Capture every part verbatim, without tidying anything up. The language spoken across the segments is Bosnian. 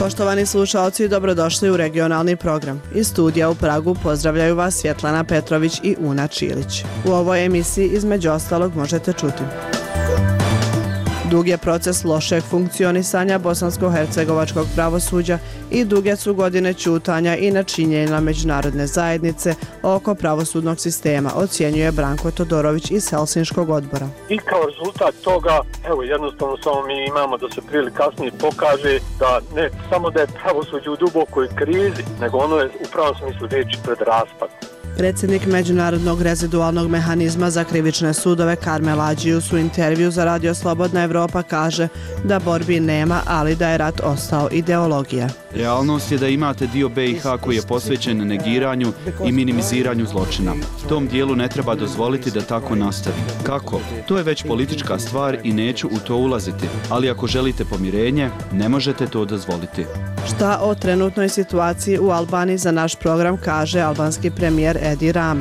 Poštovani slušalci, dobrodošli u regionalni program. Iz studija u Pragu pozdravljaju vas Svjetlana Petrović i Una Čilić. U ovoj emisiji između ostalog možete čuti: dug je proces lošeg funkcionisanja bosansko-hercegovačkog pravosuđa i duge su godine ćutanja i nečinjenja međunarodne zajednice oko pravosudnog sistema, ocjenjuje Branko Todorović iz Helsinškog odbora. I kao rezultat toga, evo jednostavno samo mi imamo da se prije ili kasnije pokaže da ne samo da je pravosuđe u dubokoj krizi, nego ono je u pravom smislu riječi pred raspadom. Predsjednik Međunarodnog rezidualnog mehanizma za krivične sudove Karmel Adžius u intervju za Radio Slobodna Evropa kaže da borbi nema, ali da je rat ostao ideologija. Realnost je da imate dio B i H koji je posvećen negiranju i minimiziranju zločina. Tom dijelu ne treba dozvoliti da tako nastavi. Kako? To je već politička stvar i neću u to ulaziti, ali ako želite pomirenje, ne možete to dozvoliti. Šta o trenutnoj situaciji u Albaniji za naš program kaže albanski premijer Edi Rama.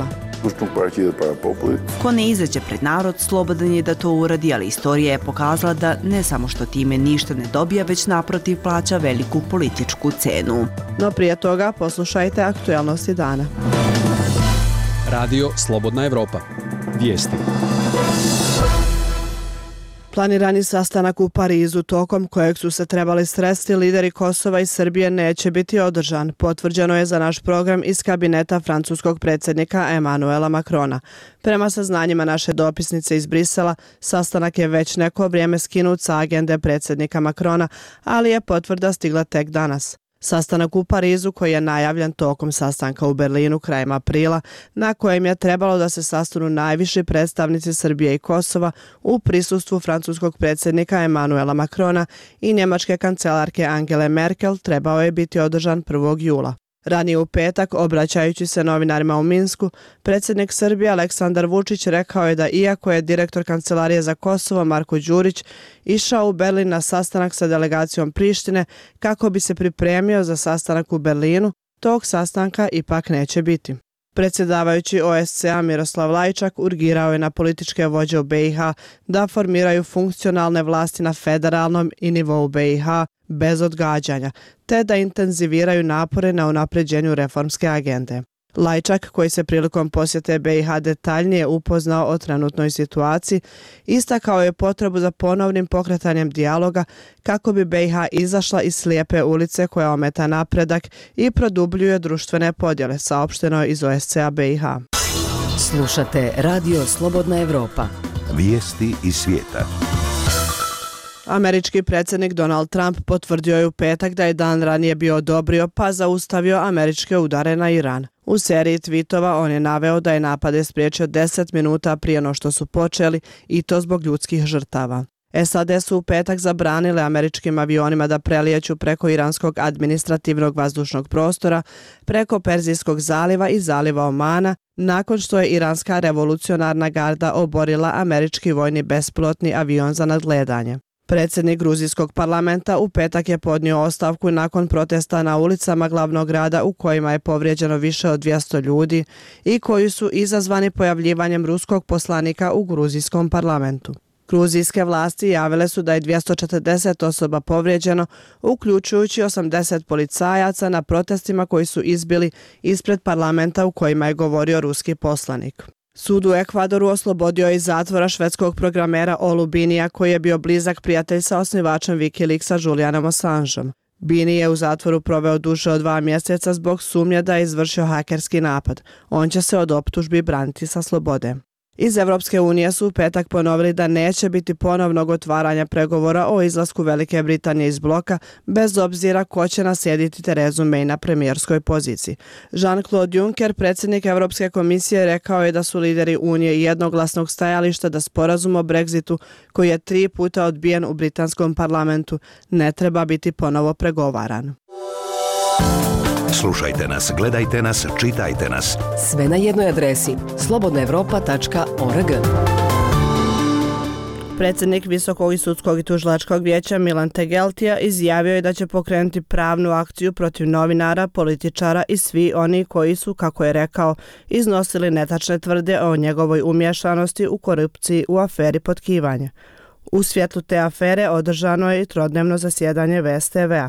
Ko ne izađe pred narod, slobodan je da to uradi, ali istorija je pokazala da ne samo što time ništa ne dobija, već naprotiv plaća veliku političku cenu. No prije toga poslušajte aktualnosti dana. Radio Slobodna Evropa. Vijesti. Planirani sastanak u Parizu, tokom kojeg su se trebali sresti lideri Kosova i Srbije, neće biti održan. Potvrđeno je za naš program iz kabineta francuskog predsjednika Emmanuela Macrona. Prema saznanjima naše dopisnice iz Brisela, sastanak je već neko vrijeme skinut sa agende predsjednika Macrona, ali je potvrda stigla tek danas. Sastanak u Parizu, koji je najavljen tokom sastanka u Berlinu krajem aprila, na kojem je trebalo da se sastanu najviši predstavnici Srbije i Kosova u prisustvu francuskog predsjednika Emmanuela Macrona i njemačke kancelarke Angele Merkel, trebao je biti održan prvog jula. Ranije u petak, obraćajući se novinarima u Minsku, predsjednik Srbije Aleksandar Vučić rekao je da iako je direktor Kancelarije za Kosovo Marko Đurić išao u Berlin na sastanak sa delegacijom Prištine kako bi se pripremio za sastanak u Berlinu, tog sastanka ipak neće biti. Predsjedavajući O S C A Miroslav Lajčak urgirao je na političke vođe u B i H da formiraju funkcionalne vlasti na federalnom i nivou B i H bez odgađanja, te da intenziviraju napore na unapređenju reformske agende. Lajčak, koji se prilikom posjete B i H detaljnije upoznao o trenutnoj situaciji, istakao je potrebu za ponovnim pokretanjem dijaloga kako bi B i H izašla iz slijepe ulice koja ometa napredak i produbljuje društvene podjele, saopšteno iz O S C A B i H. Slušate Radio Slobodna Evropa. Vijesti iz svijeta. Američki predsjednik Donald Trump potvrdio je u petak da je dan ranije bio odobrio pa zaustavio američke udare na Iran. U seriji tweetova on je naveo da je napade spriječio deset minuta prije no što su počeli, i to zbog ljudskih žrtava. S A D su u petak zabranile američkim avionima da prelijeću preko iranskog administrativnog vazdušnog prostora, preko Perzijskog zaliva i zaliva Omana, nakon što je iranska revolucionarna garda oborila američki vojni bespilotni avion za nadgledanje. Predsjednik gruzijskog parlamenta u petak je podnio ostavku nakon protesta na ulicama glavnog grada u kojima je povrijeđeno više od dvjesto ljudi i koji su izazvani pojavljivanjem ruskog poslanika u gruzijskom parlamentu. Gruzijske vlasti javile su da je dvjesto četrdeset osoba povrijeđeno, uključujući osamdeset policajaca na protestima koji su izbili ispred parlamenta u kojima je govorio ruski poslanik. Sud u Ekvadoru oslobodio je iz zatvora švedskog programera Olu Binija, koji je bio blizak prijatelj sa osnivačem Wikileaksa Julianom Assangeom. Bini je u zatvoru proveo duže od dva mjeseca zbog sumnje da je izvršio hakerski napad. On će se od optužbi braniti sa slobode. Iz Evropske unije su u petak ponovili da neće biti ponovnog otvaranja pregovora o izlasku Velike Britanije iz bloka, bez obzira ko će naslijediti Terezu May na premijerskoj poziciji. Jean-Claude Juncker, predsjednik Europske komisije, rekao je da su lideri Unije jednoglasnog stajališta da sporazum o Brexitu, koji je tri puta odbijen u britanskom parlamentu, ne treba biti ponovo pregovaran. Slušajte nas, gledajte nas, čitajte nas. Sve na jednoj adresi slobodna evropa tačka org. Predsjednik Visokog i sudskog i tužilačkog vijeća Milan Tegeltija izjavio je da će pokrenuti pravnu akciju protiv novinara, političara i svi oni koji su, kako je rekao, iznosili netačne tvrde o njegovoj umješanosti u korupciji u aferi potkivanja. U svjetlu te afere održano je i trodnevno zasjedanje V S T V-a.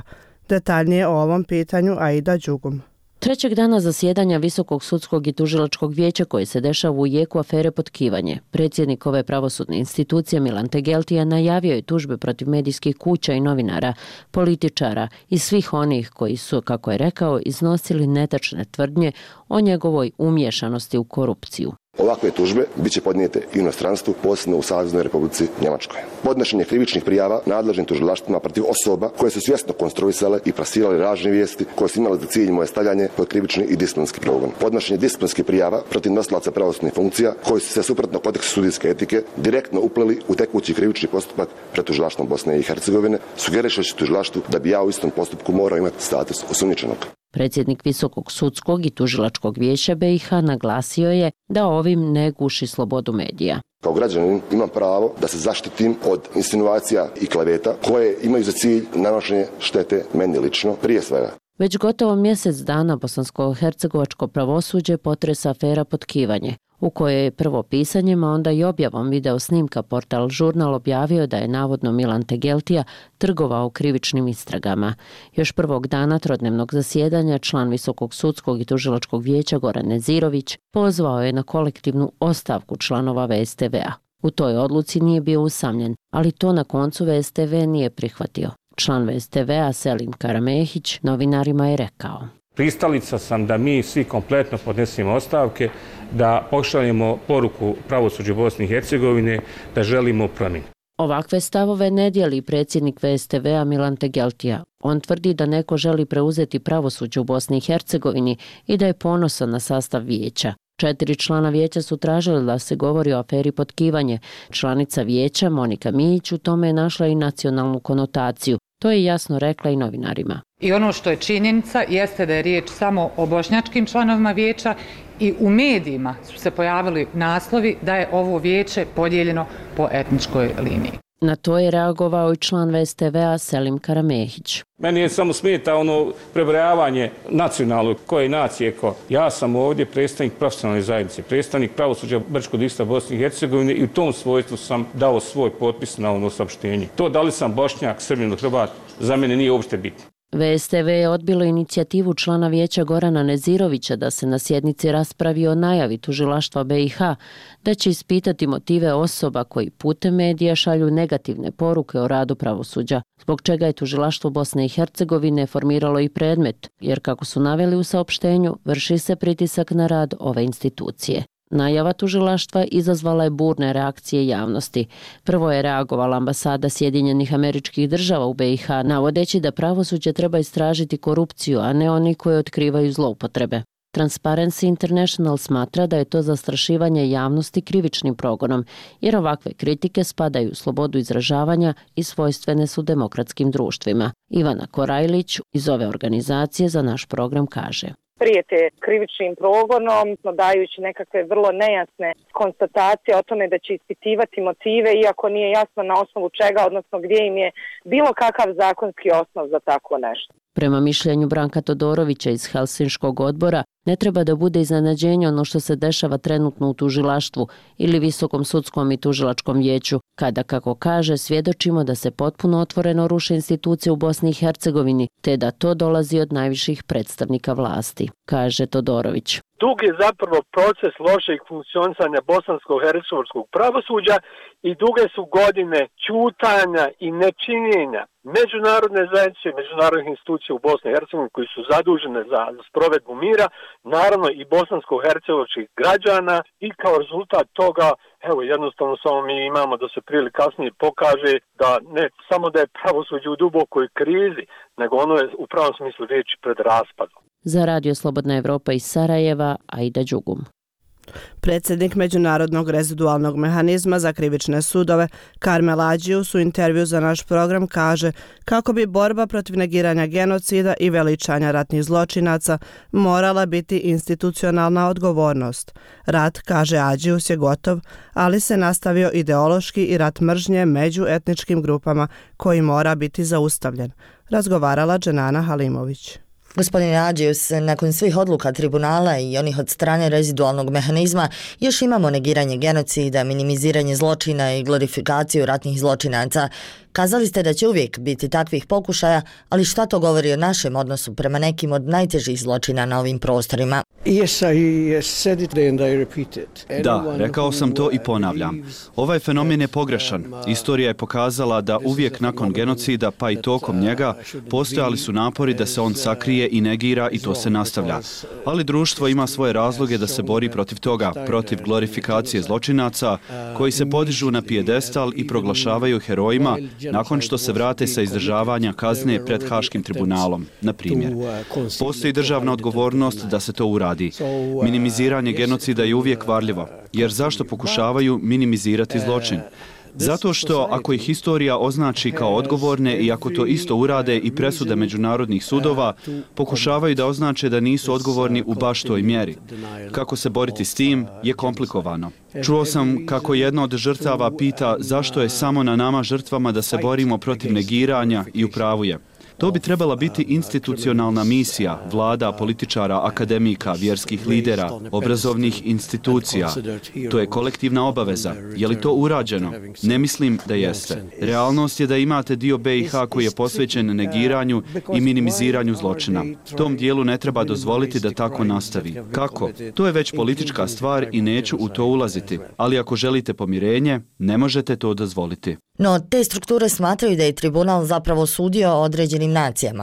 Detaljnije o ovom pitanju Aida Đugum. Trećeg dana zasjedanja Visokog sudskog i tužilačkog vijeća koje se dešava u jeku afere Potkivanje, predsjednik ove pravosudne institucije Milan Tegeltija najavio je tužbe protiv medijskih kuća i novinara, političara i svih onih koji su, kako je rekao, iznosili netačne tvrdnje o njegovoj umiješanosti u korupciju. Ovakve tužbe bit će podnijete i u inostranstvu, posebno u Saveznoj Republici Njemačkoj. Podnošenje krivičnih prijava nadležnim tužilaštvima protiv osoba koje su svjesno konstruisale i plasirale lažne vijesti koje su imale za cilj moje stavljanje pod krivični i disciplinski progon. Podnošenje disciplinskih prijava protiv nosilaca pravosudnih funkcija koji su se suprotno kodeksu sudijske etike direktno upleli u tekući krivični postupak pred tužilaštvom Bosne i Hercegovine, sugerišući tužilaštvu da bi ja u istom postupku morao imati status osumnjičenog. Predsjednik Visokog sudskog i tužilačkog vijeća B i H naglasio je da ovim ne guši slobodu medija. Kao građanin imam pravo da se zaštitim od insinuacija i kleveta koje imaju za cilj nanošenje štete meni lično prije svega. Već gotovo mjesec dana bosansko-hercegovačko pravosuđe potresa afera Potkivanje, u kojoj je prvo pisanjem, a onda i objavom video snimka portal Žurnal objavio da je navodno Milan Tegeltija trgovao krivičnim istragama. Još prvog dana trodnevnog zasjedanja član Visokog sudskog i tužilačkog vijeća Goran Nezirović pozvao je na kolektivnu ostavku članova V S T V-a. U toj odluci nije bio usamljen, ali to na koncu V S T V nije prihvatio. Član V S T V-a Selim Karamehić novinarima je rekao: Pristalica sam da mi svi kompletno podnesemo ostavke, da pošaljemo poruku pravosuđu Bosne i Hercegovine da želimo promjenu. Ovakve stavove ne dijeli predsjednik V S T V-a Milan Tegeltija. On tvrdi da neko želi preuzeti pravosuđe u Bosni i Hercegovini i da je ponosan na sastav vijeća. Četiri člana vijeća su tražili da se govori o aferi Potkivanje. Članica vijeća Monika Mijić u tome je našla i nacionalnu konotaciju. To je jasno rekla i novinarima. I ono što je činjenica jeste da je riječ samo o bošnjačkim članovima vijeća i u medijima su se pojavili naslovi da je ovo vijeće podijeljeno po etničkoj liniji. Na to je reagovao i član V S T V-a Selim Karamehić. Meni je samo smeta ono prebrojavanje nacionalnog koje nacije ko. Ja sam ovdje predstavnik profesionalne zajednice, predstavnik pravosuđa Brčkog distrikta Bosne i Hercegovine i u tom svojstvu sam dao svoj potpis na ono saopštenje. To da li sam Bošnjak, Srbin ili Hrvat, za mene nije uopšte bitno. V S T V je odbilo inicijativu člana vijeća Gorana Nezirovića da se na sjednici raspravi o najavi tužilaštva B i H da će ispitati motive osoba koji putem medija šalju negativne poruke o radu pravosuđa, zbog čega je tužilaštvo Bosne i Hercegovine formiralo i predmet, jer kako su naveli u saopštenju, vrši se pritisak na rad ove institucije. Najava tužilaštva izazvala je burne reakcije javnosti. Prvo je reagovala ambasada Sjedinjenih Američkih Država u B i H, navodeći da pravosuđe treba istražiti korupciju, a ne oni koji otkrivaju zloupotrebe. Transparency International smatra da je to zastrašivanje javnosti krivičnim progonom, jer ovakve kritike spadaju u slobodu izražavanja i svojstvene su demokratskim društvima. Ivana Korajlić iz ove organizacije za naš program kaže: prijete krivičnim progonom, dajući nekakve vrlo nejasne konstatacije o tome da će ispitivati motive, iako nije jasno na osnovu čega, odnosno gdje im je bilo kakav zakonski osnov za tako nešto. Prema mišljenju Branka Todorovića iz Helsinškog odbora, ne treba da bude iznenađenje ono što se dešava trenutno u tužilaštvu ili Visokom sudskom i tužilačkom vijeću, kada, kako kaže, svjedočimo da se potpuno otvoreno ruše institucije u Bosni i Hercegovini, te da to dolazi od najviših predstavnika vlasti, kaže Todorović. Dug je zapravo proces lošeg funkcionisanja bosansko-hercegovačkog pravosuđa i duge su godine ćutanja i nečinjenja međunarodne zajednice i međunarodnih institucija u Bosni i Hercegovini koji su zadužene za sprovedbu mira, naravno i bosansko-hercegovačkih građana, i kao rezultat toga, evo jednostavno samo mi imamo da se prije ili kasnije pokaže da ne samo da je pravosuđe u dubokoj krizi, nego ono je u pravom smislu riječi pred raspadom. Za Radio Slobodna Evropa iz Sarajeva, Aida Đugum. Predsjednik Međunarodnog rezidualnog mehanizma za krivične sudove Karmel Adžius u intervju za naš program kaže kako bi borba protiv negiranja genocida i veličanja ratnih zločinaca morala biti institucionalna odgovornost. Rat, kaže Adžius, je gotov, ali se nastavio ideološki i rat mržnje među etničkim grupama koji mora biti zaustavljen. Razgovarala Dženana Halimović. Gospodin Adžius, nakon svih odluka tribunala i onih od strane rezidualnog mehanizma, još imamo negiranje genocida, minimiziranje zločina i glorifikaciju ratnih zločinaca. Kazali ste da će uvijek biti takvih pokušaja, ali šta to govori o našem odnosu prema nekim od najtežih zločina na ovim prostorima? Da, rekao sam to i ponavljam. Ovaj fenomen je pogrešan. Istorija je pokazala da uvijek nakon genocida, pa i tokom njega, postojali su napori da se on sakrije i negira i to se nastavlja. Ali društvo ima svoje razloge da se bori protiv toga, protiv glorifikacije zločinaca koji se podižu na pijedestal i proglašavaju herojima nakon što se vrate sa izdržavanja kazne pred Haškim tribunalom, na primjer. Postoji državna odgovornost da se to uradi. Minimiziranje genocida je uvijek varljivo, jer zašto pokušavaju minimizirati zločin? Zato što ako ih historija označi kao odgovorne i ako to isto urade i presude međunarodnih sudova, pokušavaju da označe da nisu odgovorni u baš toj mjeri. Kako se boriti s tim je komplikovano. Čuo sam kako jedna od žrtava pita zašto je samo na nama žrtvama da se borimo protiv negiranja i u pravu je. To bi trebala biti institucionalna misija vlada, političara, akademika, vjerskih lidera, obrazovnih institucija. To je kolektivna obaveza. Je li to urađeno? Ne mislim da jeste. Realnost je da imate dio B i H koji je posvećen negiranju i minimiziranju zločina. Tom dijelu ne treba dozvoliti da tako nastavi. Kako? To je već politička stvar i neću u to ulaziti. Ali ako želite pomirenje, ne možete to dozvoliti. No, te strukture smatraju da je tribunal zapravo sudio određenim nacijama.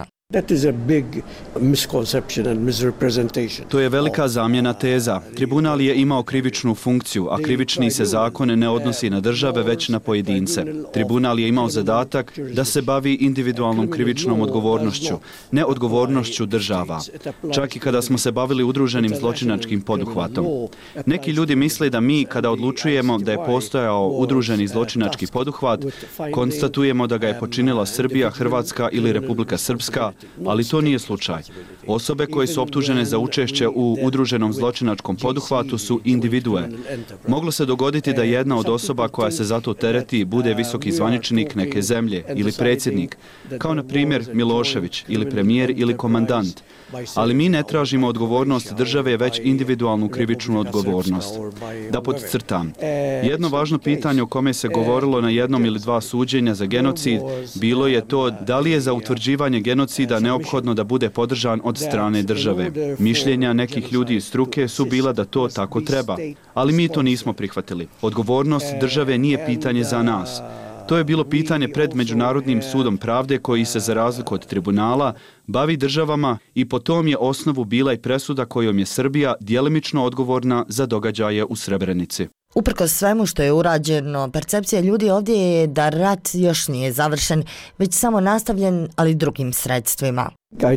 To je velika zamjena teza. Tribunal je imao krivičnu funkciju, a krivični se zakon ne odnosi na države, već na pojedince. Tribunal je imao zadatak da se bavi individualnom krivičnom odgovornošću, ne odgovornošću država. Čak i kada smo se bavili udruženim zločinačkim poduhvatom. Neki ljudi misle da mi, kada odlučujemo da je postojao udruženi zločinački poduhvat, konstatujemo da ga je počinila Srbija, Hrvatska ili Republika Srpska, ali to nije slučaj. Osobe koje su optužene za učešće u udruženom zločinačkom poduhvatu su individue. Moglo se dogoditi da jedna od osoba koja se zato tereti bude visoki zvaničnik neke zemlje ili predsjednik, kao na primjer Milošević ili premijer ili komandant. Ali mi ne tražimo odgovornost države, već individualnu krivičnu odgovornost. Da podcrtam, jedno važno pitanje o kome se govorilo na jednom ili dva suđenja za genocid bilo je to da li je za utvrđivanje genocida neophodno da bude podržan od strane države. Mišljenja nekih ljudi iz struke su bila da to tako treba, ali mi to nismo prihvatili. Odgovornost države nije pitanje za nas. To je bilo pitanje pred Međunarodnim sudom pravde koji se, za razliku od tribunala, bavi državama i po tom je osnovu bila i presuda kojom je Srbija djelimično odgovorna za događaje u Srebrenici. Uprkos svemu što je urađeno, percepcija ljudi ovdje je da rat još nije završen, već samo nastavljen, ali drugim sredstvima.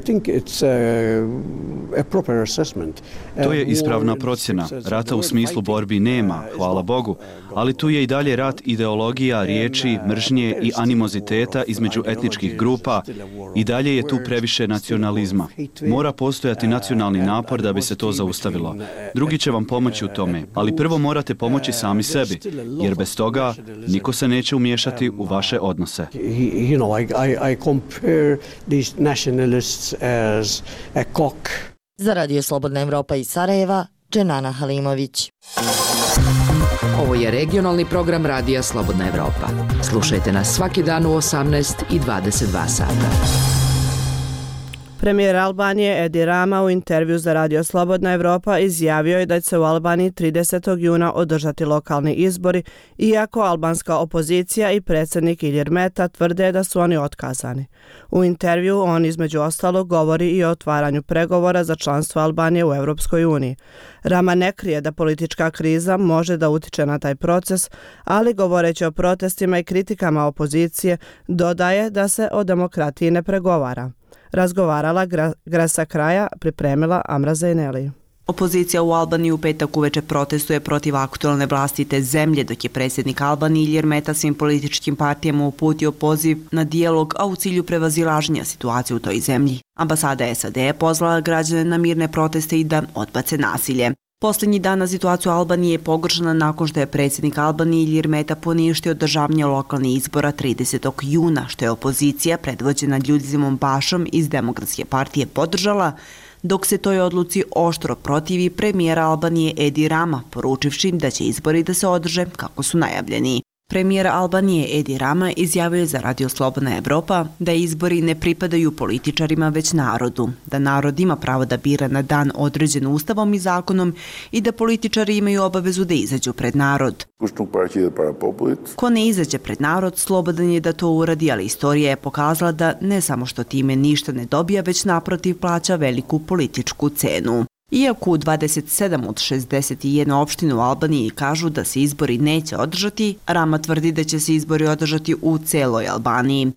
To je ispravna procjena. Rata u smislu borbi nema, hvala Bogu, ali tu je i dalje rat ideologija, riječi, mržnje i animoziteta između etničkih grupa i dalje je tu previše nacionalizma. Mora postojati nacionalni napor da bi se to zaustavilo. Drugi će vam pomoći u tome, ali prvo morate pomoći sami sebi, jer bez toga niko se neće umiješati u vaše odnose. Za Radio Slobodna Evropa iz Sarajeva, Dženana Halimović. Ovo je regionalni program Radija Slobodna Evropa. Slušajte nas svaki dan u osamnaest i dvadeset dva sata. Premijer Albanije Edi Rama u intervju za Radio Slobodna Evropa izjavio je da će se u Albaniji tridesetog juna održati lokalni izbori, iako albanska opozicija i predsjednik Ilir Meta tvrde da su oni otkazani. U intervju on između ostalog govori i o otvaranju pregovora za članstvo Albanije u Europskoj uniji. Rama ne krije da politička kriza može da utiče na taj proces, ali govoreći o protestima i kritikama opozicije, dodaje da se o demokratiji ne pregovara. Razgovarala Gra- Grasa Kraja, pripremila Amra Zaineli. Opozicija u Albaniji u petak uveče protestuje protiv aktualne vlasti te zemlje, dok je predsjednik Albanije Ilir Meta svim političkim partijama uputio poziv na dijalog, a u cilju prevazilaženja situacije u toj zemlji. Ambasada S A D je pozvala građane na mirne proteste i da odbace nasilje. Posljednji dan na situaciju Albanije je pogoršana nakon što je predsjednik Albanije Ilir Meta poništio održavanje lokalnih izbora tridesetog juna, što je opozicija predvođena Ljudizimom Bašom iz Demokratske partije podržala, dok se toj odluci oštro protivi premijera Albanije Edi Rama, poručivši da će izbori da se održe kako su najavljeni. Premijer Albanije Edi Rama izjavio je za Radio Slobodna Evropa da izbori ne pripadaju političarima već narodu, da narod ima pravo da bira na dan određen ustavom i zakonom i da političari imaju obavezu da izađu pred narod. Ko ne izađe pred narod, slobodan je da to uradi, ali istorija je pokazala da ne samo što time ništa ne dobija, već naprotiv plaća veliku političku cenu. Iako u dvadeset sedam od šezdeset jedne opštine u Albaniji kažu da se izbori neće održati, Rama tvrdi da će se izbori održati u celoj Albaniji.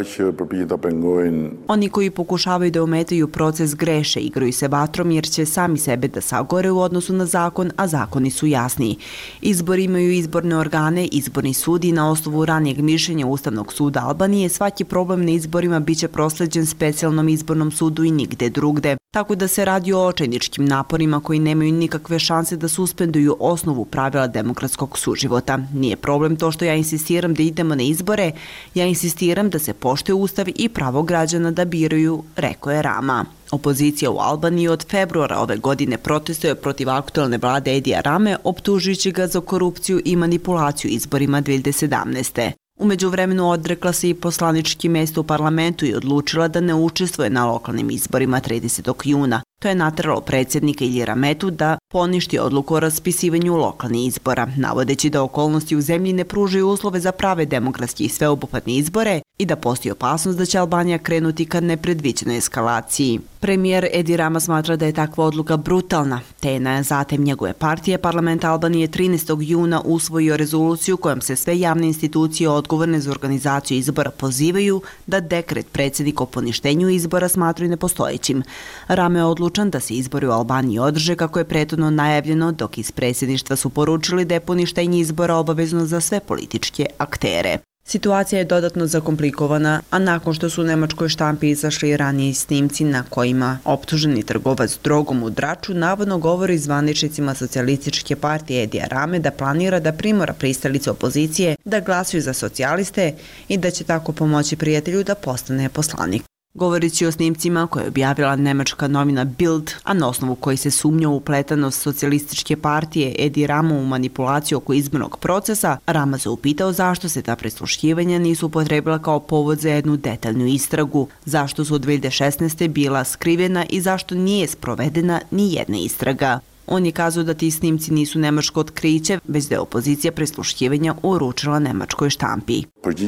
Oni koji pokušavaju da ometaju proces greše, igraju se vatrom jer će sami sebe da sagore u odnosu na zakon, a zakoni su jasni. Izbori imaju izborne organe, izborni sud i na osnovu ranijeg mišljenja Ustavnog suda Albanije svaki problem na izborima biće prosleđen specijalnom izbornom sudu i nigde drugde. Tako da se radi o očajničkim naporima koji nemaju nikakve šanse da suspenduju osnovu pravila demokratskog suživota. Nije problem to što ja insistiram da idemo na izbore, ja insistiram da se poštuje ustav i pravo građana da biraju, rekao je Rama. Opozicija u Albaniji od februara ove godine protestuje protiv aktualne vlade Edija Rame, optužujući ga za korupciju i manipulaciju izborima dve hiljade sedamnaeste. U međuvremenu odrekla se i poslanički mesto u parlamentu i odlučila da ne učestvuje na lokalnim izborima tridesetog juna. To je nateralo predsjednika Ilira Metu da poništi odluku o raspisivanju lokalnih izbora, navodeći da okolnosti u zemlji ne pružaju uslove za prave demokratske i sveobuhvatne izbore i da postoji opasnost da će Albanija krenuti ka nepredviđenoj eskalaciji. Premijer Edi Rama smatra da je takva odluka brutalna, te je na zatem njegove partije parlament Albanije trinaestog juna usvojio rezoluciju kojom se sve javne institucije odgovorne za organizaciju izbora pozivaju da dekret predsjednika o poništenju izbora smatraju nepostojećim. Rama je odlučan da se izbori u Albaniji održe kako je prethodno najavljeno, dok iz predsjedništva su poručili da je poništenje izbora obavezno za sve političke aktere. Situacija je dodatno zakomplikovana, a nakon što su u nemačkoj štampi izašli ranije snimci na kojima optuženi trgovac drogom u Draču navodno govori zvaničnicima socijalističke partije Edija Rame da planira da primora pristalice opozicije da glasuju za socijaliste i da će tako pomoći prijatelju da postane poslanik. Govorići o snimcima koje je objavila nemačka novina Bild, a na osnovu koji se sumnja u upletanost socijalističke partije Edi Ramu u manipulaciju oko izbornog procesa, Rama se upitao zašto se ta prisluškivanja nisu upotrebila kao povod za jednu detaljnu istragu, zašto su od dve hiljade šesnaeste bila skrivena i zašto nije sprovedena ni jedna istraga. On je kazao da ti snimci nisu nemačko otkriće, već da je opozicija prisluškivanja uručila nemačkoj štampi.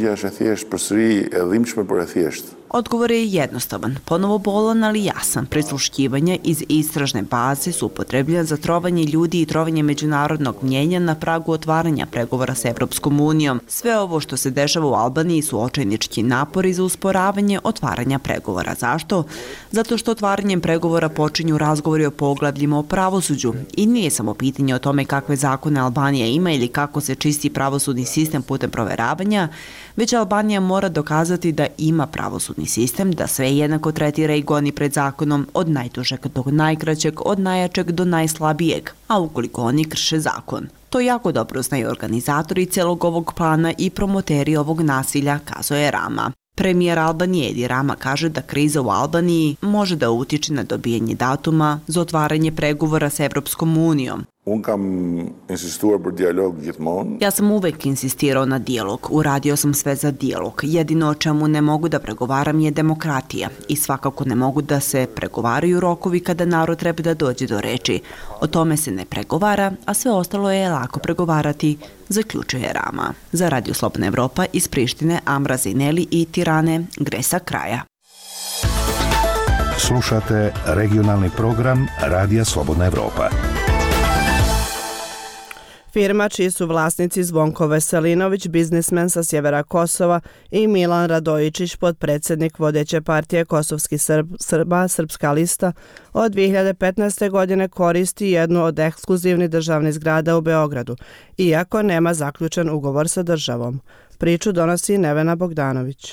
Odgovor je jednostavan, ponovo bolan, ali jasan. Prisluškivanja iz istražne baze su upotrebljena za trovanje ljudi i trovanje međunarodnog mnjenja na pragu otvaranja pregovora s Evropskom unijom. Sve ovo što se dešava u Albaniji su očajnički napori za usporavanje otvaranja pregovora. Zašto? Zato što otvaranjem pregovora počinju razgovori o poglavljima o pravosuđu i nije samo pitanje o tome kakve zakone Albanija ima ili kako se čisti pravosudni sistem putem proveravanja, već Albanija mora dokazati da ima pravosudni sistem, da sve jednako tretira i goni pred zakonom od najtužeg do najkraćeg, od najjačeg do najslabijeg, a ukoliko oni krše zakon. To jako dobro znaju organizatori celog ovog plana i promoteri ovog nasilja, kazao je Rama. Premijer Albanije Edi Rama kaže da kriza u Albaniji može da utiče na dobijanje datuma za otvaranje pregovora s Evropskom unijom. Ja sam uvek insistirao na dijalog, uradio sam sve za dijalog. Jedino o čemu ne mogu da pregovaram je demokratija i svakako ne mogu da se pregovaraju rokovi kada narod treba da dođe do reči. O tome se ne pregovara, a sve ostalo je lako pregovarati, zaključuje Rama. Za Radio Slobodna Evropa iz Prištine, Amra Zineli i Tirane, Gresa Kraja. Slušate regionalni program Radija Slobodna Evropa. Firma čiji su vlasnici Zvonko Veselinović, biznismen sa sjevera Kosova, i Milan Radojičić, podpredsjednik vodeće partije Kosovski Srb, Srba, Srpska lista, od dve hiljade petnaeste. godine koristi jednu od ekskluzivnih državnih zgrada u Beogradu, iako nema zaključen ugovor sa državom. Priču donosi Nevena Bogdanović.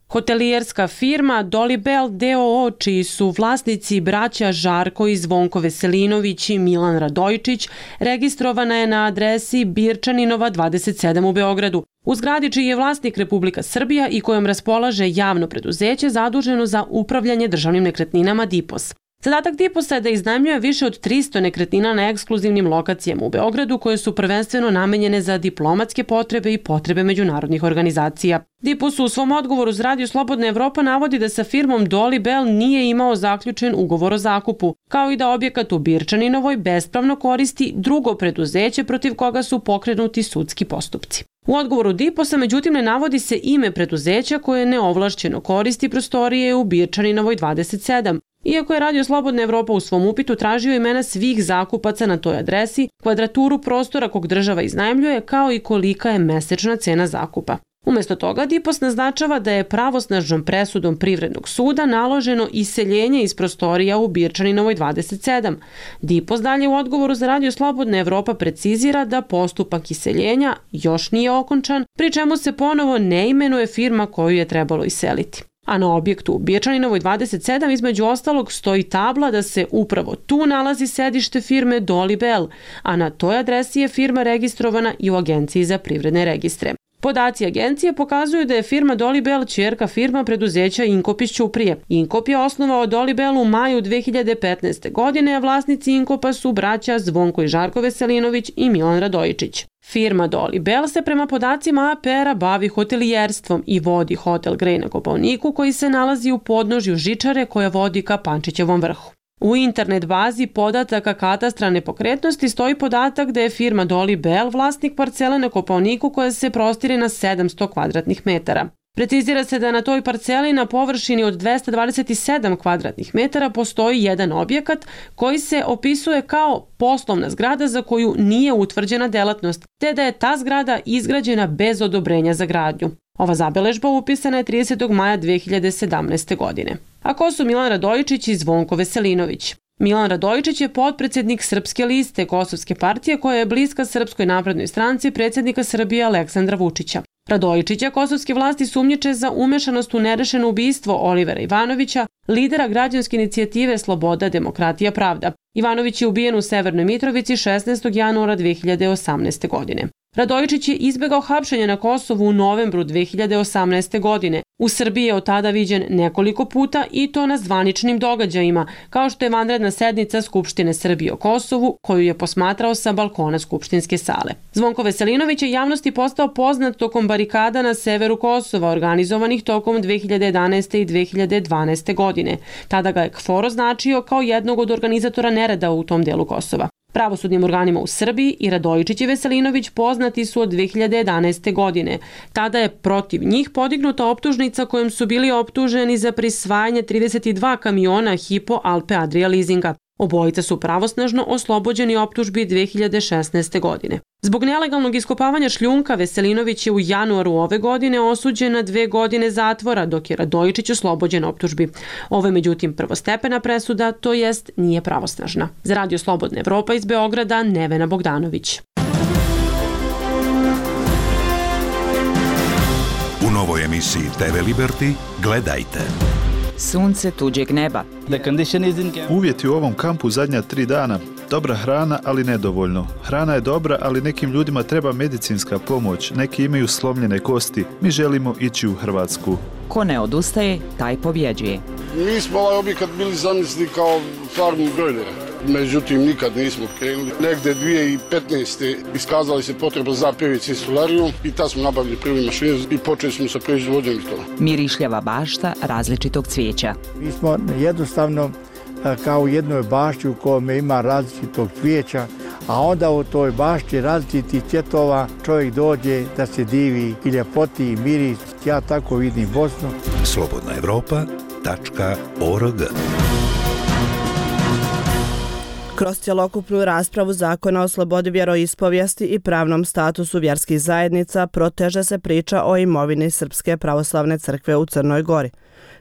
Hotelijerska firma Dolibel d o o, čiji su vlasnici braća Žarko i Zvonko Veselinović i Milan Radojičić, registrovana je na adresi Birčaninova dvadeset sedam u Beogradu. U zgradi čiji je vlasnik Republika Srbija i kojom raspolaže javno preduzeće zaduženo za upravljanje državnim nekretninama Dipos. Zadatak Diposa je da iznajmljuje više od tristo nekretnina na ekskluzivnim lokacijama u Beogradu koje su prvenstveno namenjene za diplomatske potrebe i potrebe međunarodnih organizacija. Dipos u svom odgovoru za Radio Slobodna Evropa navodi da sa firmom Dolibel nije imao zaključen ugovor o zakupu, kao i da objekat u Birčaninovoj bespravno koristi drugo preduzeće protiv koga su pokrenuti sudski postupci. U odgovoru Diposa međutim ne navodi se ime preduzeća koje neovlašćeno koristi prostorije u Birčaninovoj dvadeset sedam. Iako je Radio Slobodna Evropa u svom upitu tražio imena svih zakupaca na toj adresi, kvadraturu prostora kog država iznajmljuje, kao i kolika je mesečna cena zakupa. Umesto toga, Dipos naznačava da je pravosnažnom presudom Privrednog suda naloženo iseljenje iz prostorija u Birčaninovoj dvadeset sedam. Dipos dalje u odgovoru za Radio Slobodna Evropa precizira da postupak iseljenja još nije okončan, pri čemu se ponovo ne imenuje firma koju je trebalo iseliti. A na objektu u Birčaninovoj dvadeset sedam između ostalog stoji tabla da se upravo tu nalazi sedište firme Dolibel, a na toj adresi je firma registrovana i u Agenciji za privredne registre. Podaci agencije pokazuju da je firma Dolibel ćerka firma preduzeća Inkop iz Ćuprije. Inkop je osnovao Dolibel u maju dve hiljade petnaeste. godine, a vlasnici Inkopa su braća Zvonko i Žarko Veselinović i Milan Radojičić. Firma Dolibel se prema podacima A P R-a bavi hotelijerstvom i vodi hotel Grej na Kopaoniku koji se nalazi u podnožju žičare koja vodi ka Pančićevom vrhu. U internet bazi podataka katastra nepokretnosti stoji podatak da je firma Dolibel vlasnik parcele na Kopaoniku koja se prostire na sedamsto kvadratnih metara. Precizira se da na toj parceli na površini od dvesta dvadeset sedam kvadratnih metara postoji jedan objekat koji se opisuje kao poslovna zgrada za koju nije utvrđena delatnost, te da je ta zgrada izgrađena bez odobrenja za gradnju. Ova zabeležba upisana je tridesetog maja dve hiljade sedamnaeste. godine. A ko su Milan Radojičić i Zvonko Veselinović? Milan Radojičić je potpredsjednik Srpske liste Kosovske partije koja je bliska Srpskoj naprednoj stranci predsjednika Srbije Aleksandra Vučića. Radojičića kosovske vlasti sumnjiče za umešanost u nerešeno ubistvo Olivera Ivanovića, lidera građanske inicijative Sloboda, demokratija, pravda. Ivanović je ubijen u Severnoj Mitrovici šesnaestog januara dve hiljade osamnaeste. godine. Radojičić je izbegao hapšenje na Kosovu u novembru dve hiljade osamnaeste. godine. U Srbiji je od tada viđen nekoliko puta i to na zvaničnim događajima, kao što je vanredna sednica Skupštine Srbije o Kosovu, koju je posmatrao sa balkona Skupštinske sale. Zvonko Veselinović je javnosti postao poznat tokom barikada na severu Kosova, organizovanih tokom dve hiljade jedanaeste. i dve hiljade dvanaeste. godine. Tada ga je K F O R označio kao jednog od organizatora nereda u tom delu Kosova. Pravosudnim organima u Srbiji i Radojičić i Veselinović poznati su od dve hiljade jedanaeste. godine. Tada je protiv njih podignuta optužnica kojom su bili optuženi za prisvajanje trideset dva kamiona Hypo Alpe Adria leasinga. Obojica su pravosnažno oslobođeni optužbi dve hiljade šesnaeste. godine. Zbog nelegalnog iskopavanja šljunka Veselinović je u januaru ove godine osuđen na dve godine zatvora, dok je Radojičić oslobođen optužbi. Ovo je međutim prvostepena presuda, to jest nije pravosnažna. Za Radio Slobodna Evropa iz Beograda, Nevena Bogdanović. U novoj emisiji T V Liberty gledajte. Sunce tuđeg neba. Uvjeti u ovom kampu zadnja tri dana. Dobra hrana, ali nedovoljno. Hrana je dobra, ali nekim ljudima treba medicinska pomoć. Neki imaju slomljene kosti. Mi želimo ići u Hrvatsku. Ko ne odustaje, taj pobjeđuje. Mi smo ovaj objekat bili zamislili kao farmu brojlera. Međutim, nikad nismo krenuli. Negde dvije hiljade petnaeste. iskazali se potreba za P V C solarijom i tad smo nabavili prvi mašinu i počeli smo sa proizvodnjom toga. Mirišljava bašta različitog cvijeća. Mi smo jednostavno kao u jednoj bašći u kojoj ima različitog cvijeća, a onda u toj bašći različitih cvjetova čovjek dođe da se divi i ljepoti i miris. Ja tako vidim Bosnu. slobodna evropa tačka org. Kroz cjelokupnu raspravu Zakona o slobodi vjeroispovijesti i pravnom statusu vjerskih zajednica proteže se priča o imovini Srpske pravoslavne crkve u Crnoj Gori.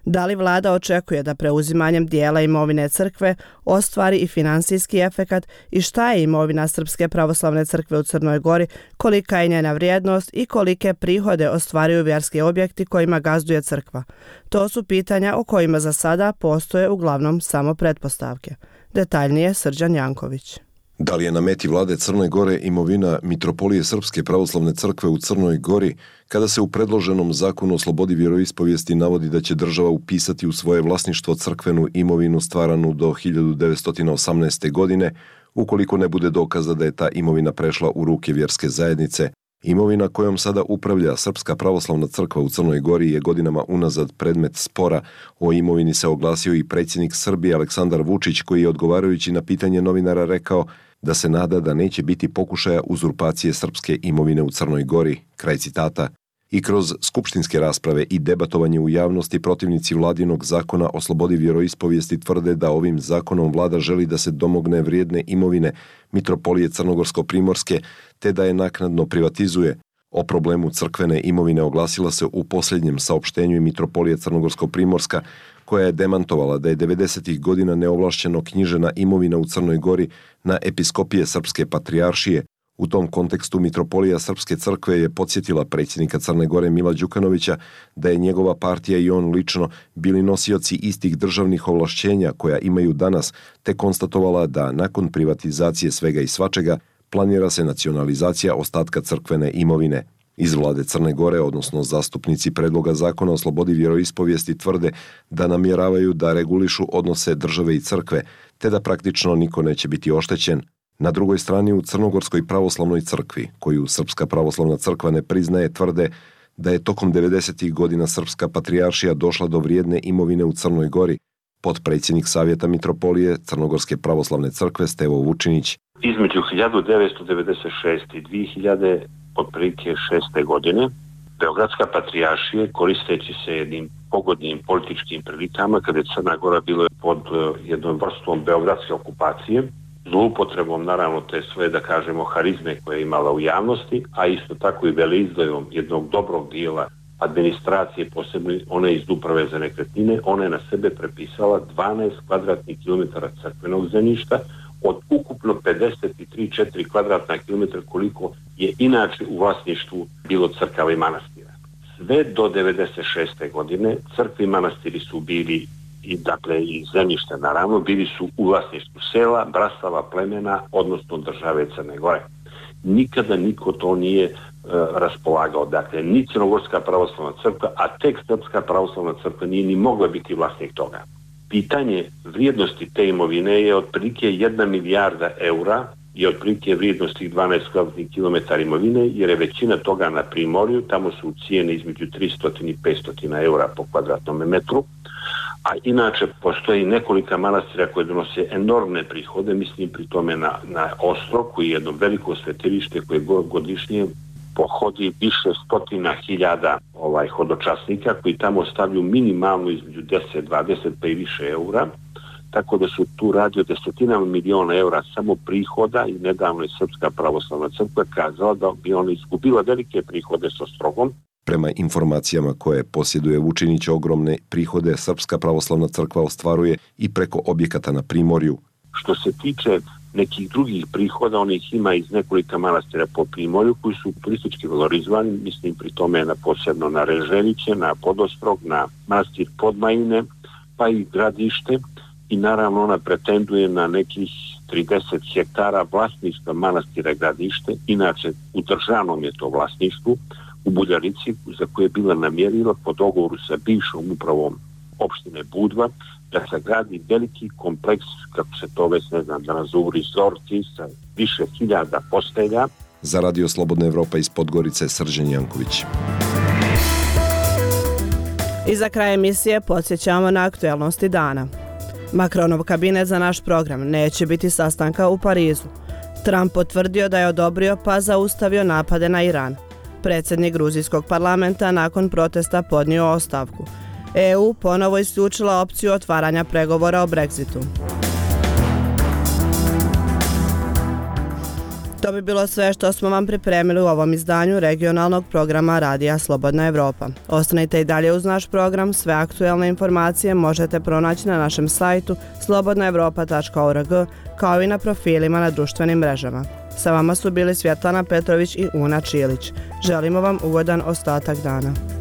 Da li vlada očekuje da preuzimanjem dijela imovine crkve ostvari i finansijski efekat i šta je imovina Srpske pravoslavne crkve u Crnoj Gori, kolika je njena vrijednost i kolike prihode ostvaruju vjerski objekti kojima gazduje crkva? To su pitanja o kojima za sada postoje uglavnom samo pretpostavke. Detaljnije Srđan Janković. Da li je na meti vlade Crne Gore imovina Mitropolije Srpske pravoslavne crkve u Crnoj Gori, kada se u predloženom zakonu o slobodi vjeroispovijesti navodi da će država upisati u svoje vlasništvo crkvenu imovinu stvaranu do hiljadu devetsto osamnaeste. godine, ukoliko ne bude dokaza da je ta imovina prešla u ruke vjerske zajednice? Imovina kojom sada upravlja Srpska pravoslavna crkva u Crnoj Gori je godinama unazad predmet spora. O imovini se oglasio i predsjednik Srbije Aleksandar Vučić, koji je odgovarajući na pitanje novinara rekao da se nada da neće biti pokušaja uzurpacije srpske imovine u Crnoj Gori, kraj citata. I kroz skupštinske rasprave i debatovanje u javnosti protivnici vladinog zakona o slobodi vjeroispovijesti tvrde da ovim zakonom vlada želi da se domogne vrijedne imovine Mitropolije Crnogorsko-Primorske, te da je naknadno privatizuje. O problemu crkvene imovine oglasila se u posljednjem saopštenju i Mitropolije Crnogorsko-Primorska, koja je demantovala da je devedesetih godina neovlašćeno knjižena imovina u Crnoj Gori na episkopije Srpske patrijaršije. U tom kontekstu Mitropolija Srpske crkve je podsjetila predsjednika Crne Gore Mila Đukanovića da je njegova partija i on lično bili nosioci istih državnih ovlašćenja koja imaju danas, te konstatovala da nakon privatizacije svega i svačega planira se nacionalizacija ostatka crkvene imovine. Iz vlade Crne Gore, odnosno zastupnici predloga zakona o slobodi vjeroispovijesti, tvrde da namjeravaju da regulišu odnose države i crkve, te da praktično niko neće biti oštećen. Na drugoj strani u Crnogorskoj pravoslavnoj crkvi, koju Srpska pravoslavna crkva ne priznaje, tvrde da je tokom devedesetih godina Srpska patrijaršija došla do vrijedne imovine u Crnoj Gori. Potpredsjednik Savjeta Mitropolije Crnogorske pravoslavne crkve Stevo Vučinić. Između hiljadu devetsto devedeset šeste i dvije hiljade otprilike šeste. godine Beogradska patrijaršija, koristeći se jednim pogodnim političkim prilikama kada je Crna Gora bila pod jednom vrstom beogradske okupacije, zloupotrebom naravno te svoje, da kažemo, harizme koje je imala u javnosti, a isto tako i veleizdajom jednog dobrog dijela administracije, posebno one iz uprave za nekretnine, ona je na sebe prepisala dvanaest kvadratnih kilometara crkvenog zemljišta od ukupno pedeset tri zarez četiri kvadratna kilometra koliko je inače u vlasništvu bilo crkava i manastira. Sve do devedeset šeste. godine crkve i manastiri su bili i dakle i zemljište naravno bili su u vlasništvu sela, brastava, plemena, odnosno države Crne Gore. Nikada niko to nije e, raspolagao. Dakle, ni Crnogorska pravoslavna crkva, a tek Srpska pravoslavna crkva nije ni mogla biti vlasnik toga. Pitanje vrijednosti te imovine je otprilike jedna milijarda eura i otprilike vrijednosti dvanaest kvadratnih kilometara imovine, jer je većina toga na Primorju, tamo su cijene između tristo i petsto eura po kvadratnom metru, a inače postoji nekolika manastira koje donose enormne prihode, mislim pri tome na, na Ostrog, koji je jedno veliko svetilište koje godišnje pohodi više stotina hiljada ovaj, hodočasnika koji tamo stavljaju minimalno između deset, dvadeset pa i više eura, tako da su tu radi o desetinama miliona eura samo prihoda i nedavno je Srpska pravoslavna crkva kazala da bi ona izgubila velike prihode s Ostrogom. Prema informacijama koje posjeduje Vučinić, ogromne prihode Srpska pravoslavna crkva ostvaruje i preko objekata na Primorju. Što se tiče nekih drugih prihoda, onih ima iz nekolika manastira po Primorju koji su turistički valorizovani, mislim pri tome na posebno na Reželiće, na Podostrog, na manastir Podmajine, pa i Gradište, i naravno ona pretenduje na nekih trideset hektara vlasništva manastira Gradište, inače u državnom je to vlasništvu, u Buljarici, za koje je bila namjerila po dogovoru sa bivšom upravom opštine Budva, da se gradi veliki kompleks, kako se to već ne znam da nazovu, rezorti sa više hiljada postelja. Za Radio Slobodna Evropa iz Podgorice, Srđan Janković. I za kraj emisije podsjećamo na aktuelnosti dana. Macronov kabinet za naš program neće biti sastanka u Parizu. Trump potvrdio da je odobrio pa zaustavio napade na Iran. Predsjednik gruzijskog parlamenta nakon protesta podnio ostavku. E U ponovo isključila opciju otvaranja pregovora o Brexitu. To bi bilo sve što smo vam pripremili u ovom izdanju regionalnog programa Radija Slobodna Evropa. Ostanite i dalje uz naš program, sve aktuelne informacije možete pronaći na našem sajtu slobodna evropa tačka org kao i na profilima na društvenim mrežama. Sa vama su bili Svjetlana Petrović i Una Čilić. Želimo vam ugodan ostatak dana.